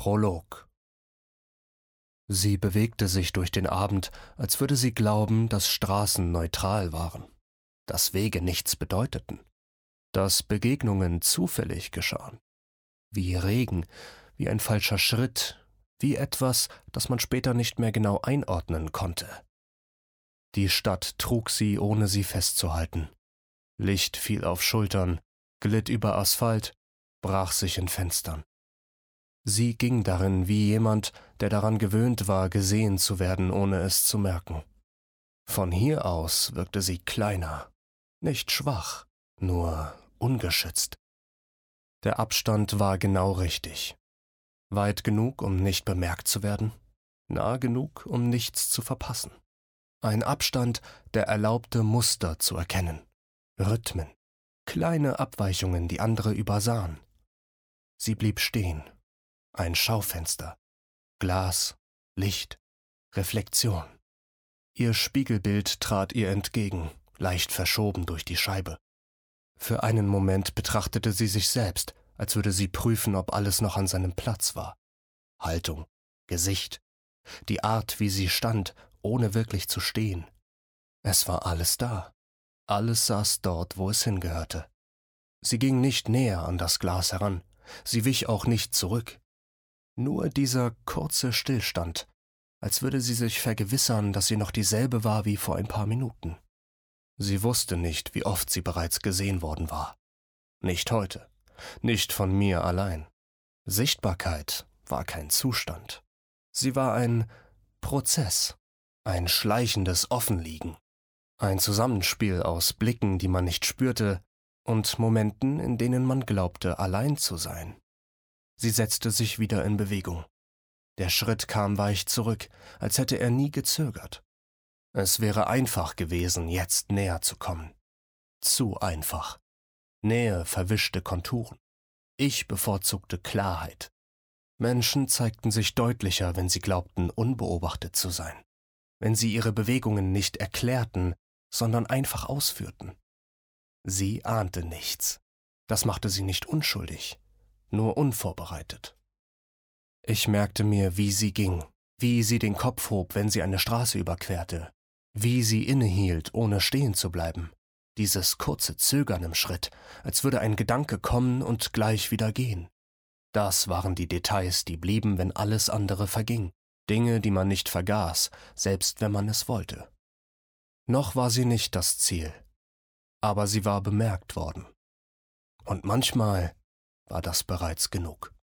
Prolog. Sie bewegte sich durch den Abend, als würde sie glauben, dass Straßen neutral waren, dass Wege nichts bedeuteten, dass Begegnungen zufällig geschahen, wie Regen, wie ein falscher Schritt, wie etwas, das man später nicht mehr genau einordnen konnte. Die Stadt trug sie, ohne sie festzuhalten. Licht fiel auf Schultern, glitt über Asphalt, brach sich in Fenstern. Sie ging darin wie jemand, der daran gewöhnt war, gesehen zu werden, ohne es zu merken. Von hier aus wirkte sie kleiner, nicht schwach, nur ungeschützt. Der Abstand war genau richtig. Weit genug, um nicht bemerkt zu werden, nah genug, um nichts zu verpassen. Ein Abstand, der erlaubte, Muster zu erkennen, Rhythmen, kleine Abweichungen, die andere übersahen. Sie blieb stehen. Ein Schaufenster, Glas, Licht, Reflexion. Ihr Spiegelbild trat ihr entgegen, leicht verschoben durch die Scheibe. Für einen Moment betrachtete sie sich selbst, als würde sie prüfen, ob alles noch an seinem Platz war. Haltung, Gesicht, die Art, wie sie stand, ohne wirklich zu stehen. Es war alles da. Alles saß dort, wo es hingehörte. Sie ging nicht näher an das Glas heran. Sie wich auch nicht zurück. Nur dieser kurze Stillstand, als würde sie sich vergewissern, dass sie noch dieselbe war wie vor ein paar Minuten. Sie wusste nicht, wie oft sie bereits gesehen worden war. Nicht heute, nicht von mir allein. Sichtbarkeit war kein Zustand. Sie war ein Prozess, ein schleichendes Offenliegen, ein Zusammenspiel aus Blicken, die man nicht spürte, und Momenten, in denen man glaubte, allein zu sein. Sie setzte sich wieder in Bewegung. Der Schritt kam weich zurück, als hätte er nie gezögert. Es wäre einfach gewesen, jetzt näher zu kommen. Zu einfach. Nähe verwischte Konturen. Ich bevorzugte Klarheit. Menschen zeigten sich deutlicher, wenn sie glaubten, unbeobachtet zu sein. Wenn sie ihre Bewegungen nicht erklärten, sondern einfach ausführten. Sie ahnte nichts. Das machte sie nicht unschuldig, nur unvorbereitet. Ich merkte mir, wie sie ging, wie sie den Kopf hob, wenn sie eine Straße überquerte, wie sie innehielt, ohne stehen zu bleiben. Dieses kurze Zögern im Schritt, als würde ein Gedanke kommen und gleich wieder gehen. Das waren die Details, die blieben, wenn alles andere verging. Dinge, die man nicht vergaß, selbst wenn man es wollte. Noch war sie nicht das Ziel, aber sie war bemerkt worden. Und manchmal war das bereits genug.